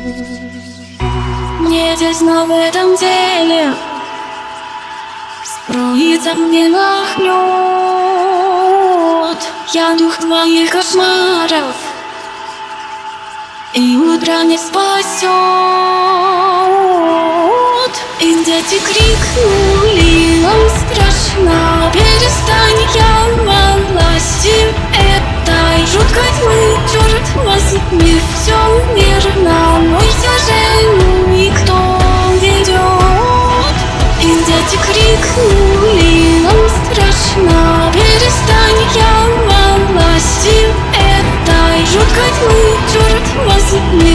Мне тесно в этом теле, струится мне нахлёт. Я дух твоих кошмаров, и утро не спасет. И дети крикнули: нам страшно, перестань, я во власти этой жуткой тьмы. Черт возьми, все верно, мой сюжет никто ведет. И дети крикнули: нам страшно, перестань, я во власти этой жуткой тьмы. Черт возьми,